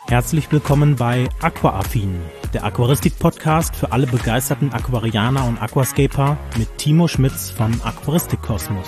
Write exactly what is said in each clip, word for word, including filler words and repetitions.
Herzlich willkommen bei Aquaaffin, der Aquaristik-Podcast für alle begeisterten Aquarianer und Aquascaper mit Timo Schmitz von Aquaristik-Kosmos.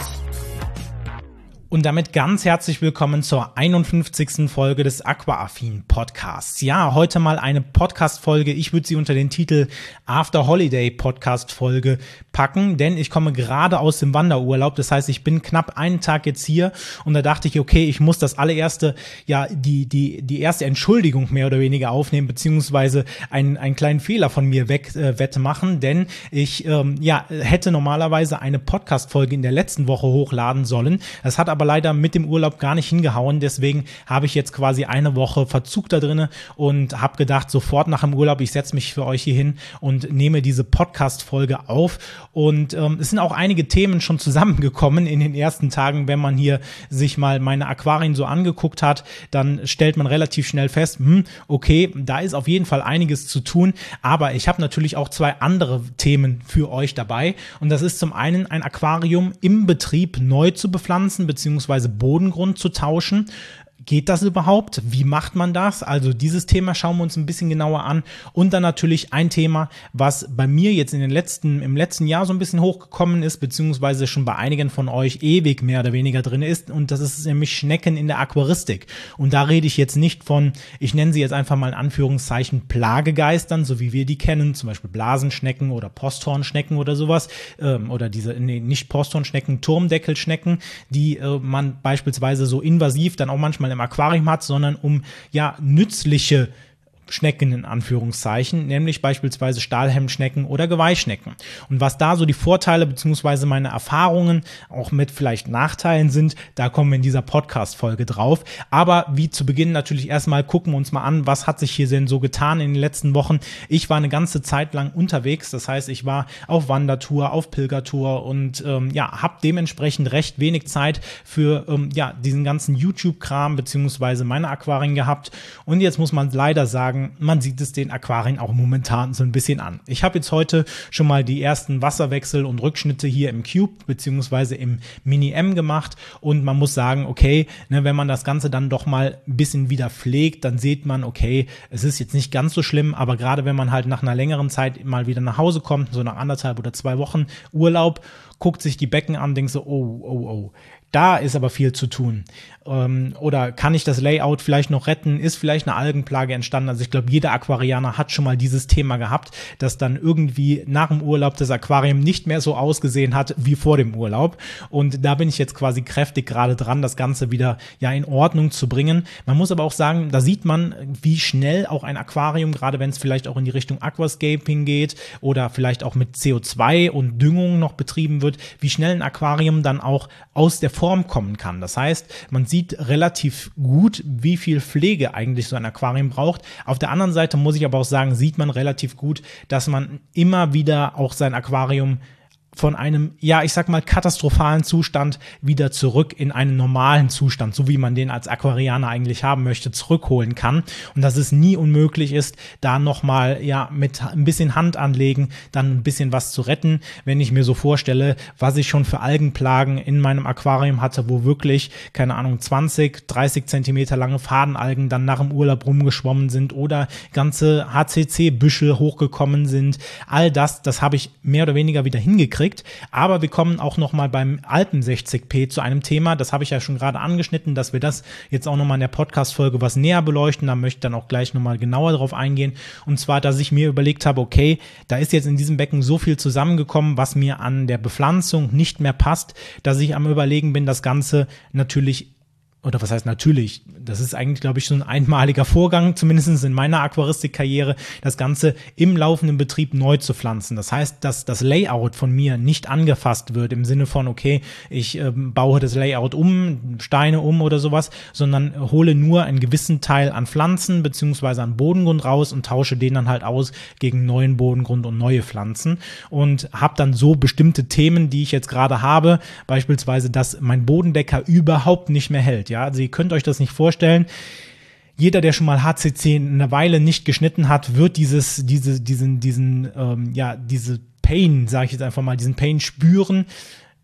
Und damit ganz herzlich willkommen zur einundfünfzigsten Folge des Aquaaffin Podcasts. Ja, heute mal eine Podcast-Folge. Ich würde sie unter den Titel After Holiday Podcast-Folge packen, denn ich komme gerade aus dem Wanderurlaub. Das heißt, ich bin knapp einen Tag jetzt hier und da dachte ich, okay, ich muss das allererste, ja, die die die erste Entschuldigung mehr oder weniger aufnehmen, beziehungsweise einen einen kleinen Fehler von mir weg äh, wettmachen, denn ich ähm, ja hätte normalerweise eine Podcast-Folge in der letzten Woche hochladen sollen. Das hat aber leider mit dem Urlaub gar nicht hingehauen, deswegen habe ich jetzt quasi eine Woche Verzug da drinne und habe gedacht, sofort nach dem Urlaub, ich setze mich für euch hier hin und nehme diese Podcast-Folge auf und ähm, es sind auch einige Themen schon zusammengekommen in den ersten Tagen. Wenn man hier sich mal meine Aquarien so angeguckt hat, dann stellt man relativ schnell fest, hm, okay, da ist auf jeden Fall einiges zu tun, aber ich habe natürlich auch zwei andere Themen für euch dabei und das ist zum einen ein Aquarium im Betrieb neu zu bepflanzen, beziehungsweise beziehungsweise Bodengrund zu tauschen. Geht das überhaupt? Wie macht man das? Also dieses Thema schauen wir uns ein bisschen genauer an. Und dann natürlich ein Thema, was bei mir jetzt in den letzten, im letzten Jahr so ein bisschen hochgekommen ist, beziehungsweise schon bei einigen von euch ewig mehr oder weniger drin ist. Und das ist nämlich Schnecken in der Aquaristik. Und da rede ich jetzt nicht von, ich nenne sie jetzt einfach mal in Anführungszeichen Plagegeistern, so wie wir die kennen, zum Beispiel Blasenschnecken oder Posthornschnecken oder sowas, ähm, oder diese, nee, nicht Posthornschnecken, Turmdeckelschnecken, die äh, man beispielsweise so invasiv dann auch manchmal im Aquarium hat, sondern um ja nützliche Schnecken in Anführungszeichen, nämlich beispielsweise Stahlhelmschnecken oder Geweihschnecken. Und was da so die Vorteile beziehungsweise meine Erfahrungen auch mit vielleicht Nachteilen sind, da kommen wir in dieser Podcast-Folge drauf. Aber wie zu Beginn natürlich erstmal gucken wir uns mal an, was hat sich hier denn so getan in den letzten Wochen. Ich war eine ganze Zeit lang unterwegs, das heißt, ich war auf Wandertour, auf Pilgertour und ähm, ja, habe dementsprechend recht wenig Zeit für ähm, ja diesen ganzen YouTube-Kram beziehungsweise meine Aquarien gehabt. Und jetzt muss man leider sagen, man sieht es den Aquarien auch momentan so ein bisschen an. Ich habe jetzt heute schon mal die ersten Wasserwechsel und Rückschnitte hier im Cube beziehungsweise im Mini-M gemacht und man muss sagen, okay, ne, wenn man das Ganze dann doch mal ein bisschen wieder pflegt, dann sieht man, okay, es ist jetzt nicht ganz so schlimm, aber gerade wenn man halt nach einer längeren Zeit mal wieder nach Hause kommt, so nach anderthalb oder zwei Wochen Urlaub, guckt sich die Becken an, denkt so, oh, oh, oh, da ist aber viel zu tun. Ähm, oder kann ich das Layout vielleicht noch retten? Ist vielleicht eine Algenplage entstanden? Also ich glaube, jeder Aquarianer hat schon mal dieses Thema gehabt, dass dann irgendwie nach dem Urlaub das Aquarium nicht mehr so ausgesehen hat wie vor dem Urlaub. Und da bin ich jetzt quasi kräftig gerade dran, das Ganze wieder ja in Ordnung zu bringen. Man muss aber auch sagen, da sieht man, wie schnell auch ein Aquarium, gerade wenn es vielleicht auch in die Richtung Aquascaping geht oder vielleicht auch mit C O zwei und Düngung noch betrieben wird, wie schnell ein Aquarium dann auch aus der Form kommen kann. Das heißt, man sieht relativ gut, wie viel Pflege eigentlich so ein Aquarium braucht. Auf der anderen Seite muss ich aber auch sagen, sieht man relativ gut, dass man immer wieder auch sein Aquarium von einem, ja, ich sag mal, katastrophalen Zustand wieder zurück in einen normalen Zustand, so wie man den als Aquarianer eigentlich haben möchte, zurückholen kann. Und dass es nie unmöglich ist, da nochmal, ja, mit ein bisschen Hand anlegen, dann ein bisschen was zu retten. Wenn ich mir so vorstelle, was ich schon für Algenplagen in meinem Aquarium hatte, wo wirklich, keine Ahnung, zwanzig, dreißig Zentimeter lange Fadenalgen dann nach dem Urlaub rumgeschwommen sind oder ganze H C C-Büschel hochgekommen sind. All das, das habe ich mehr oder weniger wieder hingekriegt. Aber wir kommen auch nochmal beim alten sechzig p zu einem Thema, das habe ich ja schon gerade angeschnitten, dass wir das jetzt auch nochmal in der Podcast-Folge was näher beleuchten, da möchte ich dann auch gleich nochmal genauer drauf eingehen, und zwar, dass ich mir überlegt habe, okay, da ist jetzt in diesem Becken so viel zusammengekommen, was mir an der Bepflanzung nicht mehr passt, dass ich am Überlegen bin, das Ganze natürlich oder was heißt natürlich, das ist eigentlich, glaube ich, so ein einmaliger Vorgang, zumindest in meiner Aquaristik-Karriere, das Ganze im laufenden Betrieb neu zu pflanzen. Das heißt, dass das Layout von mir nicht angefasst wird im Sinne von, okay, ich äh, baue das Layout um, Steine um oder sowas, sondern hole nur einen gewissen Teil an Pflanzen beziehungsweise an Bodengrund raus und tausche den dann halt aus gegen neuen Bodengrund und neue Pflanzen und habe dann so bestimmte Themen, die ich jetzt gerade habe, beispielsweise, dass mein Bodendecker überhaupt nicht mehr hält. Ja, also ihr könnt euch das nicht vorstellen. Jeder, der schon mal H C C eine Weile nicht geschnitten hat, wird dieses, diese, diesen, diesen, ähm, ja, diese Pain, sage ich jetzt einfach mal, diesen Pain spüren.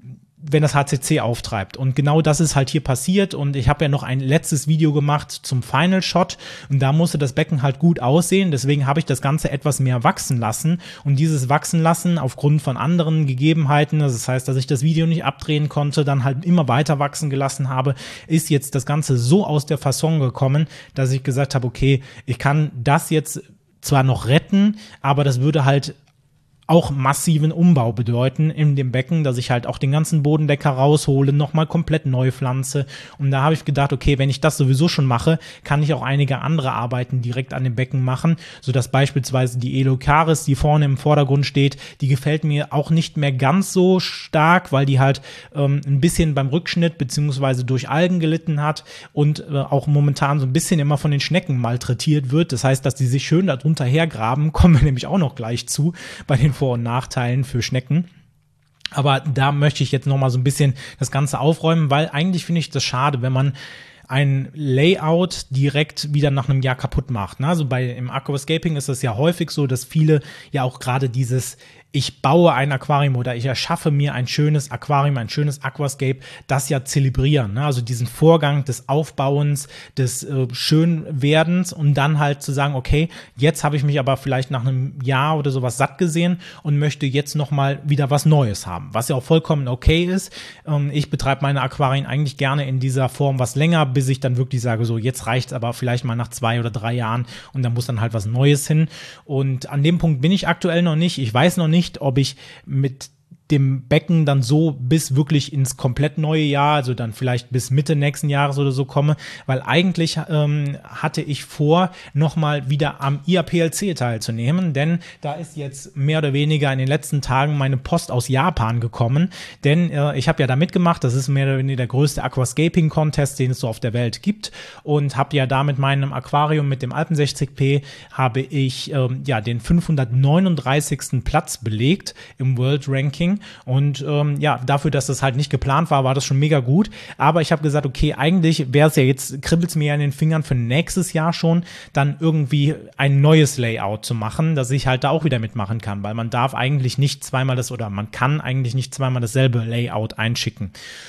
wenn das H C C auftreibt. Und genau das ist halt hier passiert. Und ich habe ja noch ein letztes Video gemacht zum Final Shot. Und da musste das Becken halt gut aussehen. Deswegen habe ich das Ganze etwas mehr wachsen lassen. Und dieses Wachsen lassen aufgrund von anderen Gegebenheiten, also das heißt, dass ich das Video nicht abdrehen konnte, dann halt immer weiter wachsen gelassen habe, ist jetzt das Ganze so aus der Fasson gekommen, dass ich gesagt habe, okay, ich kann das jetzt zwar noch retten, aber das würde halt auch massiven Umbau bedeuten in dem Becken, dass ich halt auch den ganzen Bodendecker raushole, nochmal komplett neu pflanze. Und da habe ich gedacht, okay, wenn ich das sowieso schon mache, kann ich auch einige andere Arbeiten direkt an dem Becken machen, sodass beispielsweise die Elocaris, die vorne im Vordergrund steht, die gefällt mir auch nicht mehr ganz so stark, weil die halt ähm, ein bisschen beim Rückschnitt beziehungsweise durch Algen gelitten hat und äh, auch momentan so ein bisschen immer von den Schnecken malträtiert wird. Das heißt, dass die sich schön darunter hergraben, kommen wir nämlich auch noch gleich zu, bei den Vor- und Nachteilen für Schnecken. Aber da möchte ich jetzt noch mal so ein bisschen das Ganze aufräumen, weil eigentlich finde ich das schade, wenn man ein Layout direkt wieder nach einem Jahr kaputt macht. Also bei im Aquascaping ist es ja häufig so, dass viele ja auch gerade dieses ich baue ein Aquarium oder ich erschaffe mir ein schönes Aquarium, ein schönes Aquascape, das ja zelebrieren, ne? Also diesen Vorgang des Aufbauens, des äh, Schönwerdens und dann halt zu sagen, okay, jetzt habe ich mich aber vielleicht nach einem Jahr oder sowas satt gesehen und möchte jetzt nochmal wieder was Neues haben, was ja auch vollkommen okay ist. Ähm, ich betreibe meine Aquarien eigentlich gerne in dieser Form was länger, bis ich dann wirklich sage, so jetzt reicht's aber vielleicht mal nach zwei oder drei Jahren und dann muss dann halt was Neues hin. Und an dem Punkt bin ich aktuell noch nicht. Ich weiß noch nicht, ob ich mit dem Becken dann so bis wirklich ins komplett neue Jahr, also dann vielleicht bis Mitte nächsten Jahres oder so komme, weil eigentlich ähm, hatte ich vor, nochmal wieder am I A P L C teilzunehmen, denn da ist jetzt mehr oder weniger in den letzten Tagen meine Post aus Japan gekommen, denn äh, ich habe ja da mitgemacht, das ist mehr oder weniger der größte Aquascaping-Contest, den es so auf der Welt gibt und habe ja da mit meinem Aquarium, mit dem Alpen sechzig P, habe ich ähm, ja den fünfhundertneununddreißigsten Platz belegt im World Ranking. Und ähm, ja, dafür, dass das halt nicht geplant war, war das schon mega gut. Aber ich habe gesagt, okay, eigentlich wäre es ja jetzt, kribbelt es mir ja in den Fingern für nächstes Jahr schon, dann irgendwie ein neues Layout zu machen, dass ich halt da auch wieder mitmachen kann. Weil man darf eigentlich nicht zweimal das, oder man kann eigentlich nicht zweimal dasselbe Layout einschicken.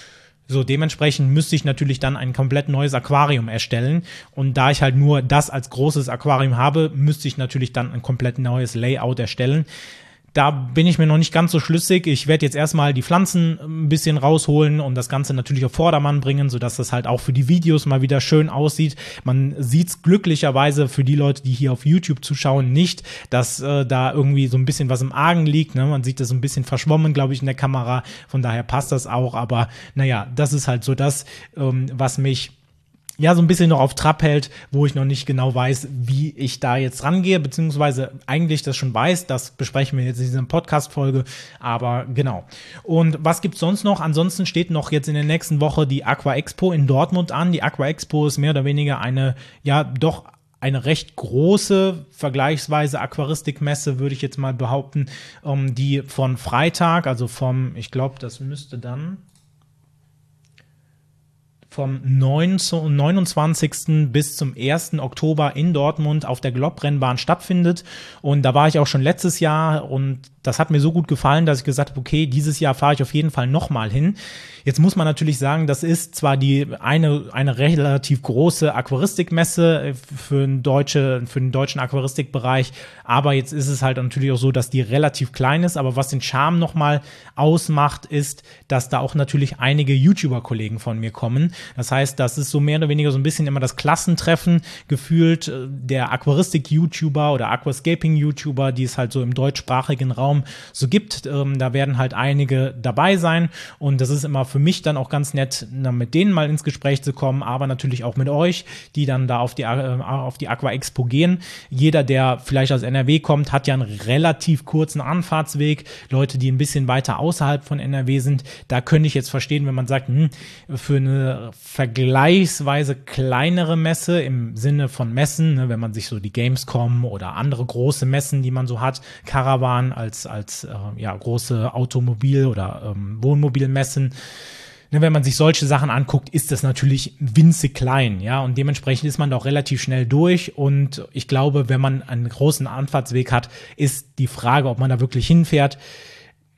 So, dementsprechend müsste ich natürlich dann ein komplett neues Aquarium erstellen. Und da ich halt nur das als großes Aquarium habe, müsste ich natürlich dann ein komplett neues Layout erstellen. Da bin ich mir noch nicht ganz so schlüssig. Ich werde jetzt erstmal die Pflanzen ein bisschen rausholen und das Ganze natürlich auf Vordermann bringen, sodass das halt auch für die Videos mal wieder schön aussieht. Man sieht's glücklicherweise für die Leute, die hier auf YouTube zuschauen, nicht, dass äh, da irgendwie so ein bisschen was im Argen liegt. Ne? Man sieht das so ein bisschen verschwommen, glaube ich, in der Kamera. Von daher passt das auch. Aber naja, das ist halt so das, ähm, was mich ja so ein bisschen noch auf Trab hält, wo ich noch nicht genau weiß, wie ich da jetzt rangehe, beziehungsweise eigentlich das schon weiß, das besprechen wir jetzt in dieser Podcast-Folge, aber genau. Und was gibt's sonst noch? Ansonsten steht noch jetzt in der nächsten Woche die Aqua Expo in Dortmund an. Die Aqua Expo ist mehr oder weniger eine, ja doch eine recht große, vergleichsweise Aquaristikmesse, würde ich jetzt mal behaupten, die von Freitag, also vom, ich glaube, das müsste dann vom neunundzwanzigsten bis zum ersten Oktober in Dortmund auf der Globrennbahn stattfindet. Und da war ich auch schon letztes Jahr und das hat mir so gut gefallen, dass ich gesagt habe, okay, dieses Jahr fahre ich auf jeden Fall nochmal hin. Jetzt muss man natürlich sagen, das ist zwar die eine eine relativ große Aquaristikmesse für einen deutsche für den deutschen Aquaristikbereich, aber jetzt ist es halt natürlich auch so, dass die relativ klein ist. Aber was den Charme nochmal ausmacht, ist, dass da auch natürlich einige YouTuber-Kollegen von mir kommen. Das heißt, das ist so mehr oder weniger so ein bisschen immer das Klassentreffen gefühlt der Aquaristik-YouTuber oder Aquascaping-YouTuber, die es halt so im deutschsprachigen Raum so gibt. Ähm, da werden halt einige dabei sein und das ist immer für mich dann auch ganz nett, mit denen mal ins Gespräch zu kommen, aber natürlich auch mit euch, die dann da auf die, äh, auf die Aqua Expo gehen. Jeder, der vielleicht aus N R W kommt, hat ja einen relativ kurzen Anfahrtsweg. Leute, die ein bisschen weiter außerhalb von N R W sind, da könnte ich jetzt verstehen, wenn man sagt, hm, für eine vergleichsweise kleinere Messe im Sinne von Messen, ne, wenn man sich so die Gamescom oder andere große Messen, die man so hat, Caravan als, als äh, ja, große Automobil- oder ähm, Wohnmobilmessen, ne, wenn man sich solche Sachen anguckt, ist das natürlich winzig klein, ja, und dementsprechend ist man da auch relativ schnell durch und ich glaube, wenn man einen großen Anfahrtsweg hat, ist die Frage, ob man da wirklich hinfährt,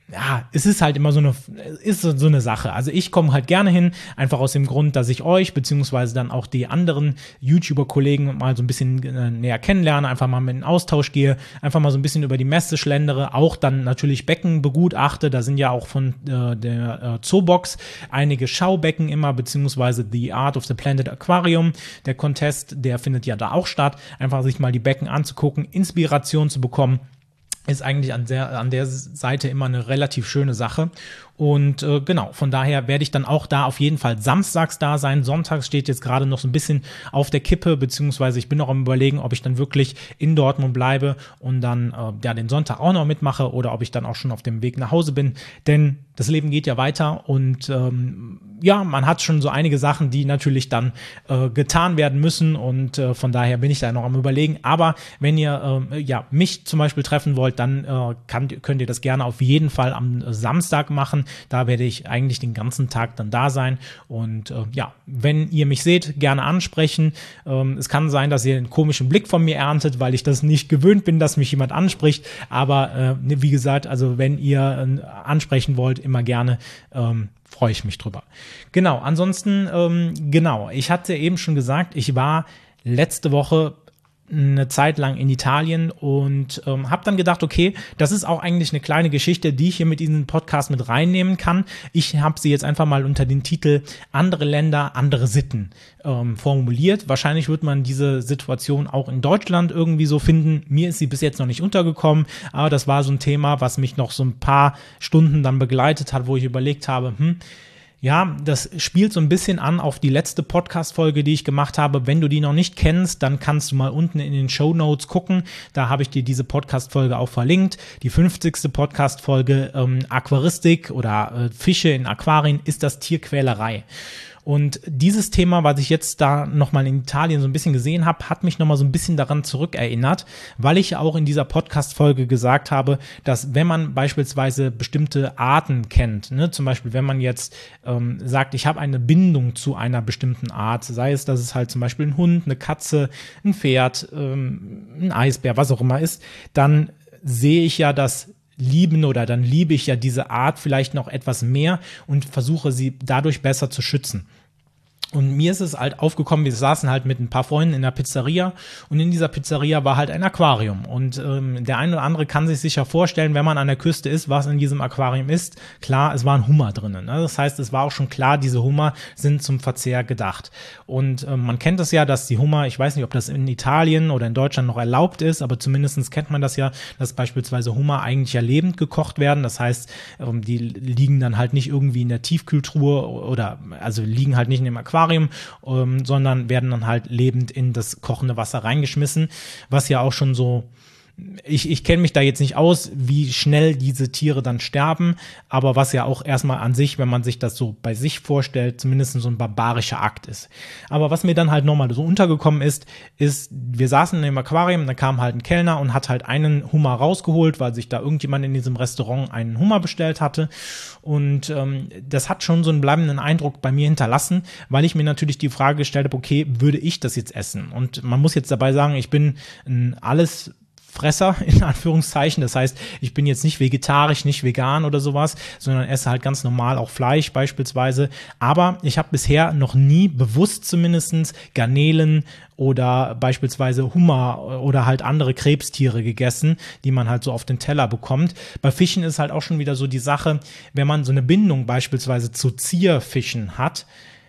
ja, es ist halt immer so eine, ist so eine Sache. Also ich komme halt gerne hin, einfach aus dem Grund, dass ich euch, beziehungsweise dann auch die anderen YouTuber-Kollegen mal so ein bisschen äh, näher kennenlerne, einfach mal mit in den Austausch gehe, einfach mal so ein bisschen über die Messe schlendere, auch dann natürlich Becken begutachte. Da sind ja auch von äh, der äh, Zoobox einige Schaubecken immer, beziehungsweise The Art of the Planet Aquarium. Der Contest, der findet ja da auch statt. Einfach sich mal die Becken anzugucken, Inspiration zu bekommen, ist eigentlich an der, an der Seite immer eine relativ schöne Sache. Und äh, genau, von daher werde ich dann auch da auf jeden Fall samstags da sein. Sonntags steht jetzt gerade noch so ein bisschen auf der Kippe, beziehungsweise ich bin noch am Überlegen, ob ich dann wirklich in Dortmund bleibe und dann äh, ja den Sonntag auch noch mitmache oder ob ich dann auch schon auf dem Weg nach Hause bin. Denn das Leben geht ja weiter und ähm, ja, man hat schon so einige Sachen, die natürlich dann äh, getan werden müssen und äh, von daher bin ich da noch am Überlegen. Aber wenn ihr äh, ja mich zum Beispiel treffen wollt, dann äh, kann, könnt ihr das gerne auf jeden Fall am äh, Samstag machen. Da werde ich eigentlich den ganzen Tag dann da sein und äh, ja, wenn ihr mich seht, gerne ansprechen. Ähm, es kann sein, dass ihr einen komischen Blick von mir erntet, weil ich das nicht gewöhnt bin, dass mich jemand anspricht, aber äh, wie gesagt, also wenn ihr äh, ansprechen wollt, immer gerne, ähm, freue ich mich drüber. Genau, ansonsten, ähm, genau, ich hatte eben schon gesagt, ich war letzte Woche eine Zeit lang in Italien und ähm, habe dann gedacht, okay, das ist auch eigentlich eine kleine Geschichte, die ich hier mit in den Podcast mit reinnehmen kann. Ich habe sie jetzt einfach mal unter den Titel Andere Länder, andere Sitten ähm, formuliert. Wahrscheinlich wird man diese Situation auch in Deutschland irgendwie so finden. Mir ist sie bis jetzt noch nicht untergekommen, aber das war so ein Thema, was mich noch so ein paar Stunden dann begleitet hat, wo ich überlegt habe, hm, ja, das spielt so ein bisschen an auf die letzte Podcast-Folge, die ich gemacht habe. Wenn du die noch nicht kennst, dann kannst du mal unten in den Shownotes gucken. Da habe ich dir diese Podcast-Folge auch verlinkt. Die fünfzigste Podcast-Folge ähm, Aquaristik oder äh, Fische in Aquarien, ist das Tierquälerei? Und dieses Thema, was ich jetzt da nochmal in Italien so ein bisschen gesehen habe, hat mich nochmal so ein bisschen daran zurückerinnert, weil ich ja auch in dieser Podcast-Folge gesagt habe, dass wenn man beispielsweise bestimmte Arten kennt, ne, zum Beispiel wenn man jetzt ähm, sagt, ich habe eine Bindung zu einer bestimmten Art, sei es, dass es halt zum Beispiel ein Hund, eine Katze, ein Pferd, ähm, ein Eisbär, was auch immer ist, dann sehe ich ja, dass lieben oder dann liebe ich ja diese Art vielleicht noch etwas mehr und versuche sie dadurch besser zu schützen. Und mir ist es halt aufgekommen, wir saßen halt mit ein paar Freunden in der Pizzeria und in dieser Pizzeria war halt ein Aquarium. Und ähm, der eine oder andere kann sich sicher vorstellen, wenn man an der Küste ist, was in diesem Aquarium ist. Klar, es waren Hummer drinnen. Ne? Das heißt, es war auch schon klar, diese Hummer sind zum Verzehr gedacht. Und ähm, man kennt es ja, dass die Hummer, ich weiß nicht, ob das in Italien oder in Deutschland noch erlaubt ist, aber zumindest kennt man das ja, dass beispielsweise Hummer eigentlich ja lebend gekocht werden. Das heißt, ähm, die liegen dann halt nicht irgendwie in der Tiefkühltruhe oder also liegen halt nicht in dem Aquarium, Ähm, sondern werden dann halt lebend in das kochende Wasser reingeschmissen, was ja auch schon so, ich, ich kenne mich da jetzt nicht aus, wie schnell diese Tiere dann sterben, aber was ja auch erstmal an sich, wenn man sich das so bei sich vorstellt, zumindest so ein barbarischer Akt ist. Aber was mir dann halt nochmal so untergekommen ist, ist, wir saßen im Aquarium, da kam halt ein Kellner und hat halt einen Hummer rausgeholt, weil sich da irgendjemand in diesem Restaurant einen Hummer bestellt hatte. Und ähm, das hat schon so einen bleibenden Eindruck bei mir hinterlassen, weil ich mir natürlich die Frage gestellt habe, okay, würde ich das jetzt essen? Und man muss jetzt dabei sagen, ich bin ein alles Fresser, in Anführungszeichen. Das heißt, ich bin jetzt nicht vegetarisch, nicht vegan oder sowas, sondern esse halt ganz normal auch Fleisch beispielsweise. Aber ich habe bisher noch nie bewusst zumindest Garnelen oder beispielsweise Hummer oder halt andere Krebstiere gegessen, die man halt so auf den Teller bekommt. Bei Fischen ist halt auch schon wieder so die Sache, wenn man so eine Bindung beispielsweise zu Zierfischen hat,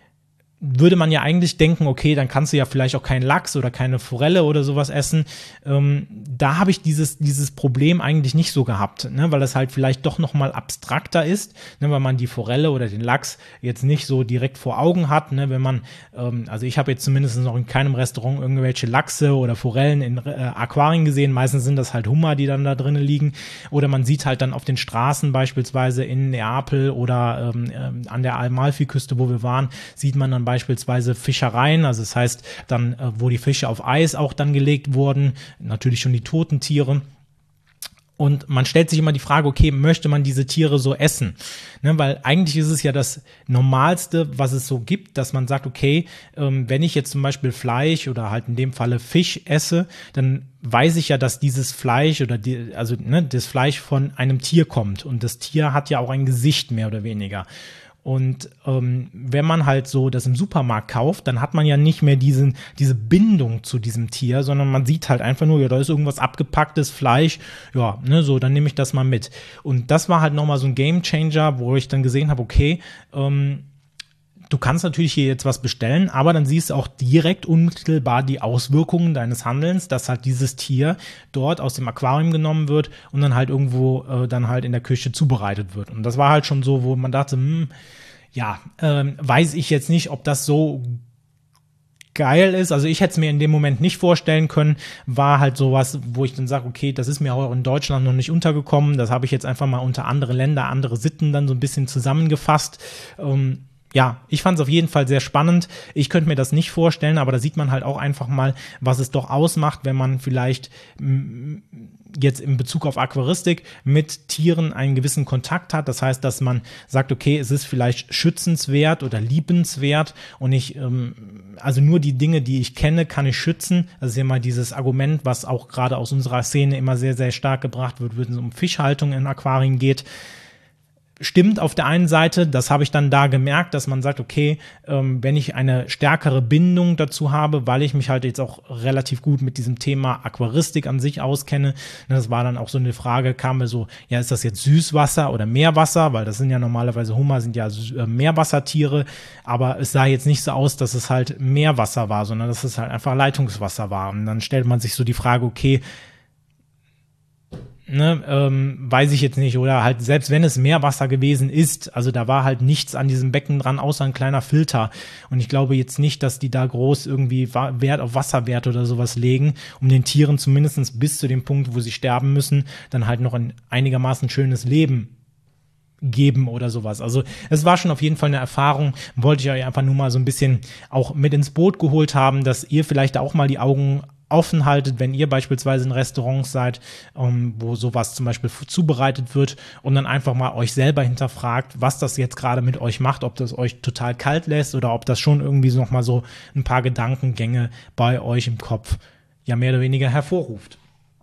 würde man ja eigentlich denken, okay, dann kannst du ja vielleicht auch keinen Lachs oder keine Forelle oder sowas essen. Ähm, da habe ich dieses dieses Problem eigentlich nicht so gehabt, ne, weil das halt vielleicht doch noch mal abstrakter ist, ne, weil man die Forelle oder den Lachs jetzt nicht so direkt vor Augen hat, ne, wenn man, ähm, also ich habe jetzt zumindest noch in keinem Restaurant irgendwelche Lachse oder Forellen in äh, Aquarien gesehen, meistens sind das halt Hummer, die dann da drinnen liegen, oder man sieht halt dann auf den Straßen beispielsweise in Neapel oder ähm, äh, an der Amalfiküste, wo wir waren, sieht man dann beispielsweise Fischereien, also das heißt dann, äh, wo die Fische auf Eis auch dann gelegt wurden, natürlich schon die toten Tiere. Und man stellt sich immer die Frage, okay, möchte man diese Tiere so essen? Ne, weil eigentlich ist es ja das Normalste, was es so gibt, dass man sagt, okay, ähm, wenn ich jetzt zum Beispiel Fleisch oder halt in dem Falle Fisch esse, dann weiß ich ja, dass dieses Fleisch oder die, also ne, das Fleisch von einem Tier kommt. Und das Tier hat ja auch ein Gesicht, mehr oder weniger. Und ähm, wenn man halt so das im Supermarkt kauft, dann hat man ja nicht mehr diesen, diese Bindung zu diesem Tier, sondern man sieht halt einfach nur, ja, da ist irgendwas abgepacktes Fleisch, ja, ne, so, dann nehme ich das mal mit. Und das war halt nochmal so ein Gamechanger, wo ich dann gesehen habe, okay, ähm, du kannst natürlich hier jetzt was bestellen, aber dann siehst du auch direkt unmittelbar die Auswirkungen deines Handelns, dass halt dieses Tier dort aus dem Aquarium genommen wird und dann halt irgendwo äh, dann halt in der Küche zubereitet wird. Und das war halt schon so, wo man dachte, hm, ja, ähm, weiß ich jetzt nicht, ob das so geil ist. Also ich hätte es mir in dem Moment nicht vorstellen können, war halt sowas, wo ich dann sage, okay, das ist mir auch in Deutschland noch nicht untergekommen. Das habe ich jetzt einfach mal unter andere Länder, andere Sitten dann so ein bisschen zusammengefasst. Ähm, Ja, ich fand es auf jeden Fall sehr spannend. Ich könnte mir das nicht vorstellen, aber da sieht man halt auch einfach mal, was es doch ausmacht, wenn man vielleicht m- jetzt in Bezug auf Aquaristik mit Tieren einen gewissen Kontakt hat. Das heißt, dass man sagt, okay, es ist vielleicht schützenswert oder liebenswert und ich, ähm, also nur die Dinge, die ich kenne, kann ich schützen. Das ist ja mal dieses Argument, was auch gerade aus unserer Szene immer sehr, sehr stark gebracht wird, wenn es um Fischhaltung in Aquarien geht. Stimmt auf der einen Seite, das habe ich dann da gemerkt, dass man sagt, okay, ähm, wenn ich eine stärkere Bindung dazu habe, weil ich mich halt jetzt auch relativ gut mit diesem Thema Aquaristik an sich auskenne, das war dann auch so eine Frage, kam mir so, ja, ist das jetzt Süßwasser oder Meerwasser, weil das sind ja normalerweise Hummer, sind ja äh, Meerwassertiere, aber es sah jetzt nicht so aus, dass es halt Meerwasser war, sondern dass es halt einfach Leitungswasser war. Und dann stellt man sich so die Frage, okay, Ne, ähm, weiß ich jetzt nicht, oder halt selbst wenn es Meerwasser gewesen ist, also da war halt nichts an diesem Becken dran, außer ein kleiner Filter und ich glaube jetzt nicht, dass die da groß irgendwie Wert auf Wasserwerte oder sowas legen, um den Tieren zumindest bis zu dem Punkt, wo sie sterben müssen, dann halt noch ein einigermaßen schönes Leben geben oder sowas. Also es war schon auf jeden Fall eine Erfahrung, wollte ich euch einfach nur mal so ein bisschen auch mit ins Boot geholt haben, dass ihr vielleicht auch mal die Augen offen haltet, wenn ihr beispielsweise in Restaurants seid, ähm, wo sowas zum Beispiel zubereitet wird und dann einfach mal euch selber hinterfragt, was das jetzt gerade mit euch macht, ob das euch total kalt lässt oder ob das schon irgendwie so noch mal so ein paar Gedankengänge bei euch im Kopf ja mehr oder weniger hervorruft.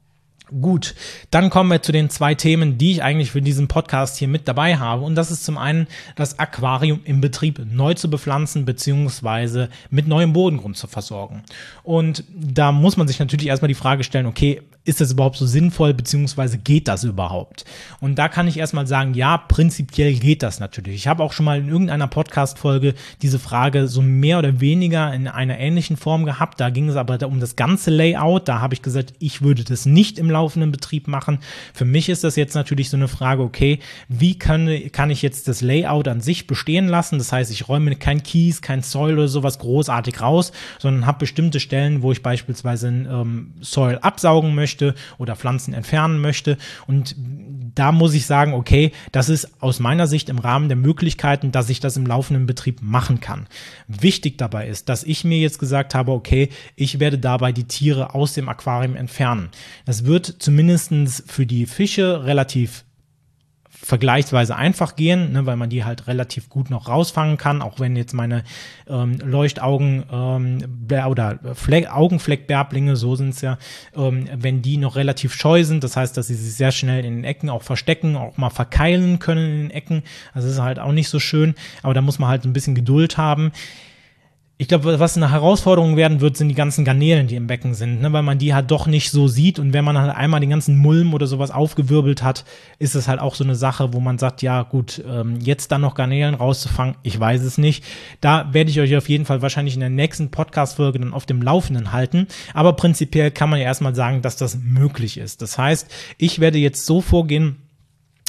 Gut, dann kommen wir zu den zwei Themen, die ich eigentlich für diesen Podcast hier mit dabei habe. Und das ist zum einen das Aquarium im Betrieb neu zu bepflanzen beziehungsweise mit neuem Bodengrund zu versorgen. Und da muss man sich natürlich erstmal die Frage stellen, okay, ist das überhaupt so sinnvoll beziehungsweise geht das überhaupt? Und da kann ich erstmal sagen, ja, prinzipiell geht das natürlich. Ich habe auch schon mal in irgendeiner Podcast-Folge diese Frage so mehr oder weniger in einer ähnlichen Form gehabt. Da ging es aber um das ganze Layout. Da habe ich gesagt, ich würde das nicht im laufenden Betrieb machen. Für mich ist das jetzt natürlich so eine Frage, okay, wie kann, kann ich jetzt das Layout an sich bestehen lassen? Das heißt, ich räume kein Kies, kein Soil oder sowas großartig raus, sondern habe bestimmte Stellen, wo ich beispielsweise ähm, Soil absaugen möchte oder Pflanzen entfernen möchte. Und da muss ich sagen, okay, das ist aus meiner Sicht im Rahmen der Möglichkeiten, dass ich das im laufenden Betrieb machen kann. Wichtig dabei ist, dass ich mir jetzt gesagt habe, okay, ich werde dabei die Tiere aus dem Aquarium entfernen. Das wird zumindest für die Fische relativ vergleichsweise einfach gehen, ne, weil man die halt relativ gut noch rausfangen kann, auch wenn jetzt meine ähm, Leuchtaugen ähm, oder Fleck, Augenfleckbärblinge, so sind es ja, ähm, wenn die noch relativ scheu sind, das heißt, dass sie sich sehr schnell in den Ecken auch verstecken, auch mal verkeilen können in den Ecken, also das ist halt auch nicht so schön, aber da muss man halt ein bisschen Geduld haben. Ich glaube, was eine Herausforderung werden wird, sind die ganzen Garnelen, die im Becken sind, ne? Weil man die halt doch nicht so sieht und wenn man halt einmal den ganzen Mulm oder sowas aufgewirbelt hat, ist es halt auch so eine Sache, wo man sagt, ja gut, ähm, jetzt dann noch Garnelen rauszufangen, ich weiß es nicht. Da werde ich euch auf jeden Fall wahrscheinlich in der nächsten Podcast-Folge dann auf dem Laufenden halten, aber prinzipiell kann man ja erstmal sagen, dass das möglich ist. Das heißt, ich werde jetzt so vorgehen,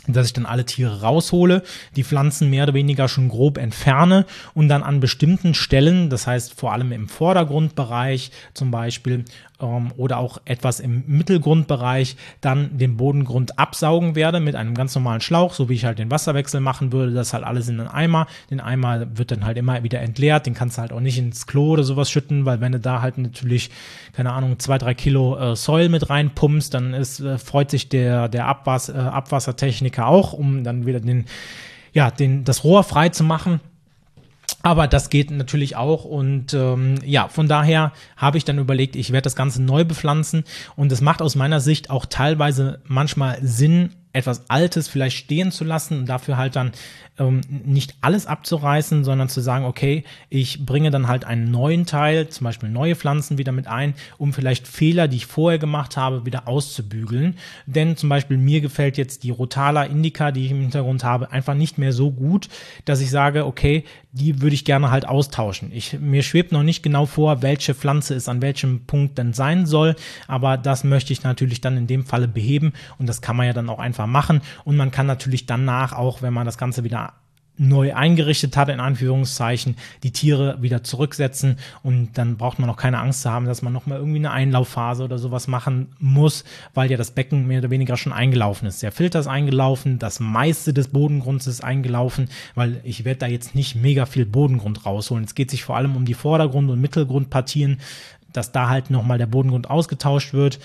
dass ich dann alle Tiere raushole, die Pflanzen mehr oder weniger schon grob entferne und dann an bestimmten Stellen, das heißt vor allem im Vordergrundbereich zum Beispiel ähm, oder auch etwas im Mittelgrundbereich, dann den Bodengrund absaugen werde mit einem ganz normalen Schlauch, so wie ich halt den Wasserwechsel machen würde, das halt alles in einen Eimer. Den Eimer wird dann halt immer wieder entleert, den kannst du halt auch nicht ins Klo oder sowas schütten, weil wenn du da halt natürlich, keine Ahnung, zwei, drei Kilo äh, Soil mit reinpumpst, dann ist, äh, freut sich der, der Abwas, äh, Abwassertechniker auch, um dann wieder den, ja, den, das Rohr frei zu machen. Aber das geht natürlich auch und ähm, ja, von daher habe ich dann überlegt, ich werde das Ganze neu bepflanzen und es macht aus meiner Sicht auch teilweise manchmal Sinn, etwas Altes vielleicht stehen zu lassen und dafür halt dann ähm, nicht alles abzureißen, sondern zu sagen, okay, ich bringe dann halt einen neuen Teil, zum Beispiel neue Pflanzen wieder mit ein, um vielleicht Fehler, die ich vorher gemacht habe, wieder auszubügeln. Denn zum Beispiel mir gefällt jetzt die Rotala indica, die ich im Hintergrund habe, einfach nicht mehr so gut, dass ich sage, okay, die würde ich gerne halt austauschen. Ich, mir schwebt noch nicht genau vor, welche Pflanze es an welchem Punkt denn sein soll, aber das möchte ich natürlich dann in dem Falle beheben und das kann man ja dann auch einfach machen und man kann natürlich danach auch, wenn man das Ganze wieder neu eingerichtet hat, in Anführungszeichen, die Tiere wieder zurücksetzen und dann braucht man auch keine Angst zu haben, dass man nochmal irgendwie eine Einlaufphase oder sowas machen muss, weil ja das Becken mehr oder weniger schon eingelaufen ist. Der Filter ist eingelaufen, das meiste des Bodengrunds ist eingelaufen, weil ich werde da jetzt nicht mega viel Bodengrund rausholen. Es geht sich vor allem um die Vordergrund- und Mittelgrundpartien, dass da halt nochmal der Bodengrund ausgetauscht wird.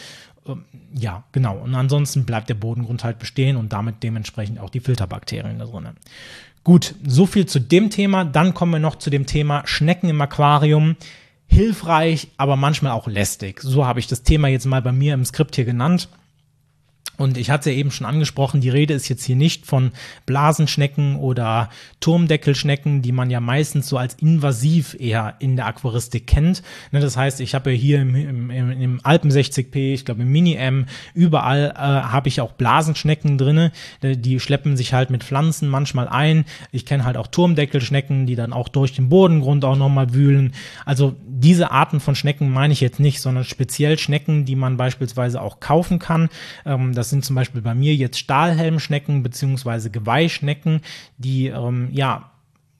Ja, genau. Und ansonsten bleibt der Bodengrund halt bestehen und damit dementsprechend auch die Filterbakterien da drin. Gut, so viel zu dem Thema. Dann kommen wir noch zu dem Thema Schnecken im Aquarium. Hilfreich, aber manchmal auch lästig. So habe ich das Thema jetzt mal bei mir im Skript hier genannt. Und ich hatte es ja eben schon angesprochen, die Rede ist jetzt hier nicht von Blasenschnecken oder Turmdeckelschnecken, die man ja meistens so als invasiv eher in der Aquaristik kennt. Das heißt, ich habe ja hier im, im, im Alpen sechzig P, ich glaube im Mini-M, überall äh, habe ich auch Blasenschnecken drinne. Die schleppen sich halt mit Pflanzen manchmal ein. Ich kenne halt auch Turmdeckelschnecken, die dann auch durch den Bodengrund auch nochmal wühlen. Also diese Arten von Schnecken meine ich jetzt nicht, sondern speziell Schnecken, die man beispielsweise auch kaufen kann. Ähm, das sind zum Beispiel bei mir jetzt Stahlhelmschnecken beziehungsweise Geweihschnecken, die ähm, ja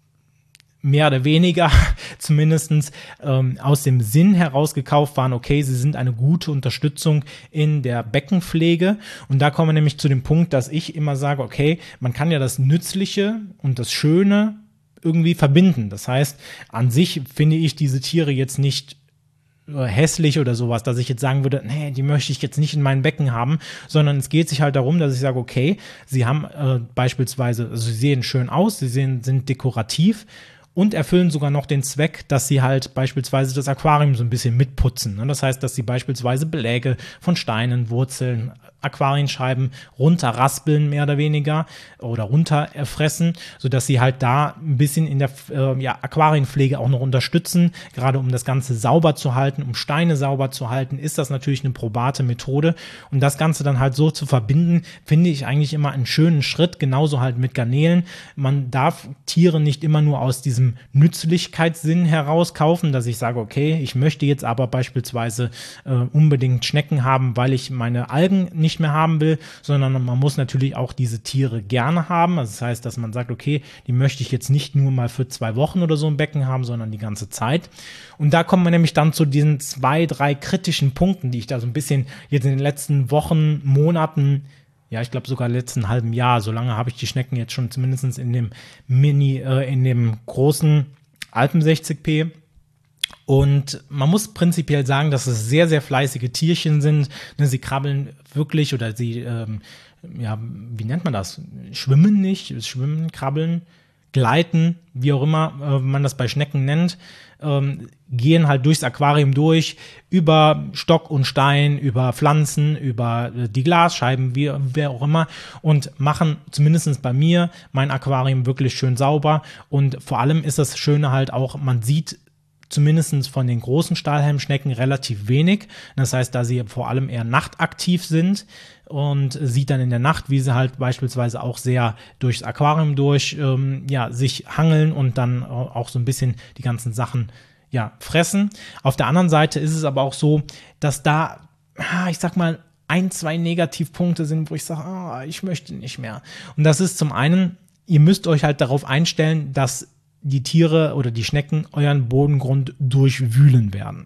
mehr oder weniger zumindest ähm, aus dem Sinn heraus gekauft waren, okay, sie sind eine gute Unterstützung in der Beckenpflege. Und da kommen wir nämlich zu dem Punkt, dass ich immer sage, okay, man kann ja das Nützliche und das Schöne irgendwie verbinden. Das heißt, an sich finde ich diese Tiere jetzt nicht hässlich oder sowas, dass ich jetzt sagen würde, nee, die möchte ich jetzt nicht in meinem Becken haben, sondern es geht sich halt darum, dass ich sage, okay, sie haben äh, beispielsweise, also sie sehen schön aus, sie sehen, sind dekorativ und erfüllen sogar noch den Zweck, dass sie halt beispielsweise das Aquarium so ein bisschen mitputzen. Ne? Das heißt, dass sie beispielsweise Beläge von Steinen, Wurzeln, Aquarienscheiben runterraspeln, mehr oder weniger, oder runterfressen, sodass sie halt da ein bisschen in der äh, ja, Aquarienpflege auch noch unterstützen. Gerade um das Ganze sauber zu halten, um Steine sauber zu halten, ist das natürlich eine probate Methode. Und das Ganze dann halt so zu verbinden, finde ich eigentlich immer einen schönen Schritt, genauso halt mit Garnelen. Man darf Tiere nicht immer nur aus diesem Nützlichkeitssinn heraus kaufen, dass ich sage, okay, ich möchte jetzt aber beispielsweise äh, unbedingt Schnecken haben, weil ich meine Algen nicht mehr haben will, sondern man muss natürlich auch diese Tiere gerne haben. Also das heißt, dass man sagt, okay, die möchte ich jetzt nicht nur mal für zwei Wochen oder so im Becken haben, sondern die ganze Zeit. Und da kommen wir nämlich dann zu diesen zwei, drei kritischen Punkten, die ich da so ein bisschen jetzt in den letzten Wochen, Monaten, ja, ich glaube sogar letzten halben Jahr, so lange habe ich die Schnecken jetzt schon zumindest in dem Mini, äh, in dem großen Alpen sechzig P. Und man muss prinzipiell sagen, dass es sehr, sehr fleißige Tierchen sind. Sie krabbeln wirklich oder sie, ähm, ja, wie nennt man das? Schwimmen nicht, schwimmen, krabbeln, gleiten, wie auch immer äh, man das bei Schnecken nennt, ähm, gehen halt durchs Aquarium durch, über Stock und Stein, über Pflanzen, über äh, die Glasscheiben, wie wer auch immer und machen zumindest bei mir mein Aquarium wirklich schön sauber. Und vor allem ist das Schöne halt auch, man sieht zumindest von den großen Stahlhelmschnecken relativ wenig. Das heißt, da sie vor allem eher nachtaktiv sind und sieht dann in der Nacht, wie sie halt beispielsweise auch sehr durchs Aquarium durch ähm, ja, sich hangeln und dann auch so ein bisschen die ganzen Sachen ja, fressen. Auf der anderen Seite ist es aber auch so, dass da, ich sag mal, ein, zwei Negativpunkte sind, wo ich sage, ah, ich möchte nicht mehr. Und das ist zum einen, ihr müsst euch halt darauf einstellen, dass die Tiere oder die Schnecken euren Bodengrund durchwühlen werden.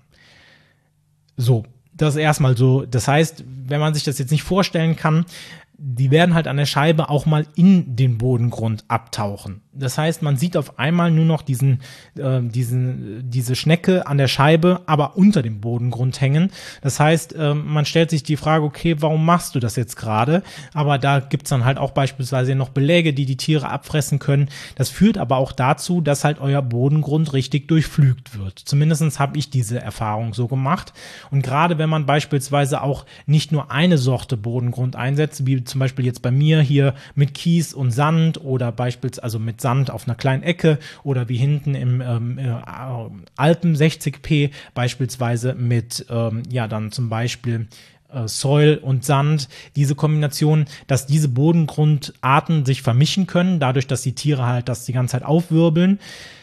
So, das ist erstmal so. Das heißt, wenn man sich das jetzt nicht vorstellen kann, die werden halt an der Scheibe auch mal in den Bodengrund abtauchen. Das heißt, man sieht auf einmal nur noch diesen, äh, diesen, diese Schnecke an der Scheibe, aber unter dem Bodengrund hängen. Das heißt, äh, man stellt sich die Frage, okay, warum machst du das jetzt gerade? Aber da gibt's dann halt auch beispielsweise noch Beläge, die die Tiere abfressen können. Das führt aber auch dazu, dass halt euer Bodengrund richtig durchflügt wird. Zumindest habe ich diese Erfahrung so gemacht. Und gerade wenn man beispielsweise auch nicht nur eine Sorte Bodengrund einsetzt, wie zum Beispiel jetzt bei mir hier mit Kies und Sand oder beispielsweise also mit Sand auf einer kleinen Ecke oder wie hinten im ähm, äh, Alpen sechzig P beispielsweise mit ähm, ja dann zum Beispiel äh, Soil und Sand, diese Kombination, dass diese Bodengrundarten sich vermischen können, dadurch, dass die Tiere halt das die ganze Zeit aufwirbeln.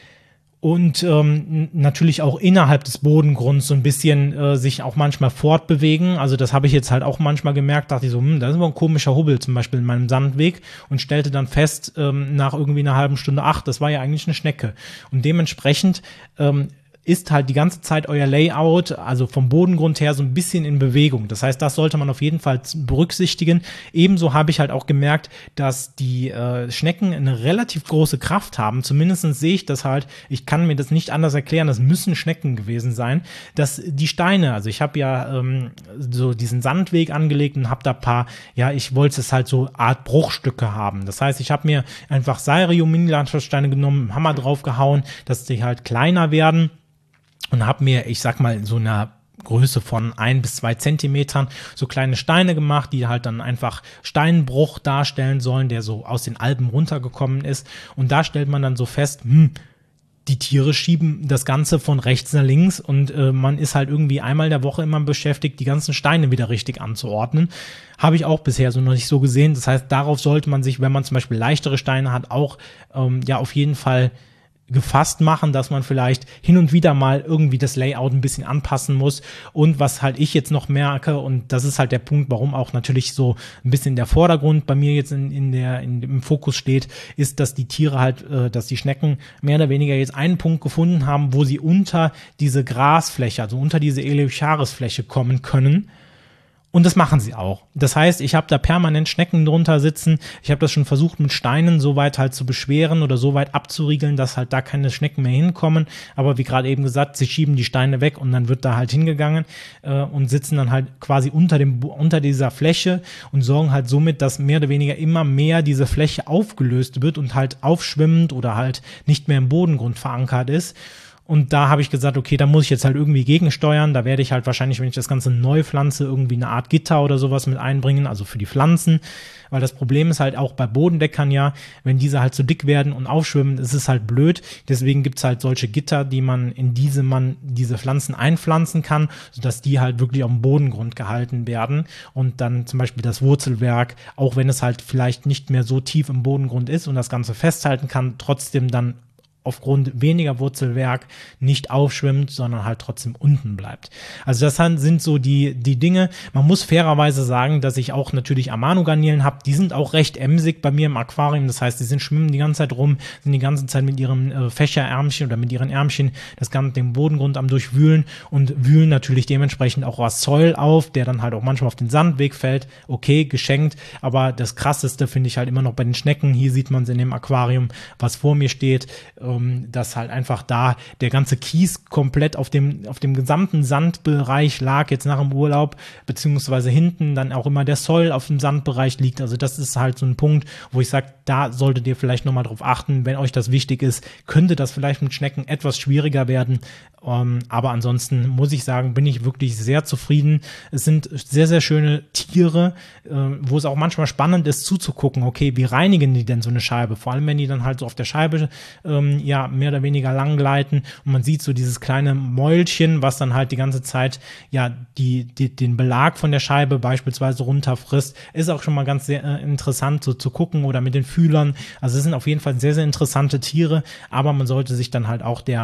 Und ähm, natürlich auch innerhalb des Bodengrunds so ein bisschen äh, sich auch manchmal fortbewegen. Also das habe ich jetzt halt auch manchmal gemerkt, dachte ich so, hm, das ist aber ein komischer Hubbel zum Beispiel in meinem Sandweg und stellte dann fest, ähm, nach irgendwie einer halben Stunde, ach, das war ja eigentlich eine Schnecke. Und dementsprechend ähm, ist halt die ganze Zeit euer Layout, also vom Bodengrund her, so ein bisschen in Bewegung. Das heißt, das sollte man auf jeden Fall berücksichtigen. Ebenso habe ich halt auch gemerkt, dass die äh, Schnecken eine relativ große Kraft haben. Zumindest sehe ich das halt, ich kann mir das nicht anders erklären, das müssen Schnecken gewesen sein, dass die Steine, also ich habe ja ähm, so diesen Sandweg angelegt und habe da ein paar, ja, ich wollte es halt so Art Bruchstücke haben. Das heißt, ich habe mir einfach Sario-Mini-Landschaftssteine genommen, Hammer draufgehauen, dass die halt kleiner werden. Und habe mir, ich sag mal, so einer Größe von ein bis zwei Zentimetern so kleine Steine gemacht, die halt dann einfach Steinbruch darstellen sollen, der so aus den Alpen runtergekommen ist. Und da stellt man dann so fest, hm, die Tiere schieben das Ganze von rechts nach links und äh, man ist halt irgendwie einmal der Woche immer beschäftigt, die ganzen Steine wieder richtig anzuordnen. Habe ich auch bisher so noch nicht so gesehen. Das heißt, darauf sollte man sich, wenn man zum Beispiel leichtere Steine hat, auch ähm, ja auf jeden Fall gefasst machen, dass man vielleicht hin und wieder mal irgendwie das Layout ein bisschen anpassen muss. Und was halt ich jetzt noch merke, und das ist halt der Punkt, warum auch natürlich so ein bisschen der Vordergrund bei mir jetzt in, in der, in, im Fokus steht, ist, dass die Tiere halt, äh, dass die Schnecken mehr oder weniger jetzt einen Punkt gefunden haben, wo sie unter diese Grasfläche, also unter diese Eleocharis-Fläche kommen können. Und das machen sie auch. Das heißt, ich habe da permanent Schnecken drunter sitzen. Ich habe das schon versucht, mit Steinen so weit halt zu beschweren oder so weit abzuriegeln, dass halt da keine Schnecken mehr hinkommen. Aber wie gerade eben gesagt, sie schieben die Steine weg und dann wird da halt hingegangen äh, und sitzen dann halt quasi unter dem unter dieser Fläche und sorgen halt somit, dass mehr oder weniger immer mehr diese Fläche aufgelöst wird und halt aufschwimmend oder halt nicht mehr im Bodengrund verankert ist. Und da habe ich gesagt, okay, da muss ich jetzt halt irgendwie gegensteuern. Da werde ich halt wahrscheinlich, wenn ich das Ganze neu pflanze, irgendwie eine Art Gitter oder sowas mit einbringen, also für die Pflanzen. Weil das Problem ist halt auch bei Bodendeckern ja, wenn diese halt zu dick werden und aufschwimmen, ist es halt blöd. Deswegen gibt's halt solche Gitter, die man in diese man diese Pflanzen einpflanzen kann, sodass die halt wirklich auf dem Bodengrund gehalten werden. Und dann zum Beispiel das Wurzelwerk, auch wenn es halt vielleicht nicht mehr so tief im Bodengrund ist und das Ganze festhalten kann, trotzdem dann aufgrund weniger Wurzelwerk nicht aufschwimmt, sondern halt trotzdem unten bleibt. Also das sind so die die Dinge. Man muss fairerweise sagen, dass ich auch natürlich Amano-Garnelen habe. Die sind auch recht emsig bei mir im Aquarium. Das heißt, die sind schwimmen die ganze Zeit rum, sind die ganze Zeit mit ihren äh, Fächerärmchen oder mit ihren Ärmchen das ganze den Bodengrund am durchwühlen und wühlen natürlich dementsprechend auch was Soil auf, der dann halt auch manchmal auf den Sandweg fällt. Okay, geschenkt. Aber das Krasseste finde ich halt immer noch bei den Schnecken. Hier sieht man es in dem Aquarium, was vor mir steht, dass halt einfach da der ganze Kies komplett auf dem auf dem gesamten Sandbereich lag, jetzt nach dem Urlaub, beziehungsweise hinten dann auch immer der Soil auf dem Sandbereich liegt. Also das ist halt so ein Punkt, wo ich sage, da solltet ihr vielleicht nochmal drauf achten, wenn euch das wichtig ist, könnte das vielleicht mit Schnecken etwas schwieriger werden. Um, aber ansonsten muss ich sagen, bin ich wirklich sehr zufrieden. Es sind sehr, sehr schöne Tiere, äh, wo es auch manchmal spannend ist zuzugucken, okay, wie reinigen die denn so eine Scheibe? Vor allem, wenn die dann halt so auf der Scheibe ähm, ja mehr oder weniger lang gleiten und man sieht so dieses kleine Mäulchen, was dann halt die ganze Zeit ja die, die den Belag von der Scheibe beispielsweise runterfrisst, ist auch schon mal ganz sehr äh, interessant so zu gucken oder mit den Fühlern. Also es sind auf jeden Fall sehr, sehr interessante Tiere, aber man sollte sich dann halt auch der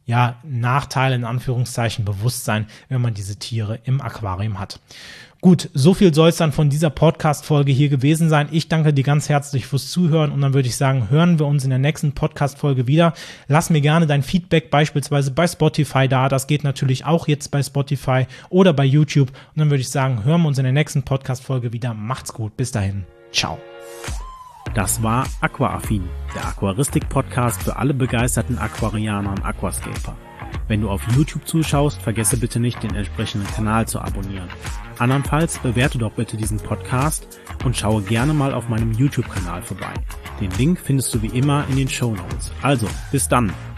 ja, Nachteile in Anführungszeichen bewusst sein, wenn man diese Tiere im Aquarium hat. Gut, so viel soll es dann von dieser Podcast-Folge hier gewesen sein. Ich danke dir ganz herzlich fürs Zuhören und dann würde ich sagen, hören wir uns in der nächsten Podcast-Folge wieder. Lass mir gerne dein Feedback beispielsweise bei Spotify da. Das geht natürlich auch jetzt bei Spotify oder bei YouTube. Und dann würde ich sagen, hören wir uns in der nächsten Podcast-Folge wieder. Macht's gut. Bis dahin. Ciao. Das war Aquaaffin, der Aquaristik-Podcast für alle begeisterten Aquarianer und Aquascaper. Wenn du auf YouTube zuschaust, vergesse bitte nicht, den entsprechenden Kanal zu abonnieren. Andernfalls bewerte doch bitte diesen Podcast und schaue gerne mal auf meinem YouTube-Kanal vorbei. Den Link findest du wie immer in den Shownotes. Also, bis dann!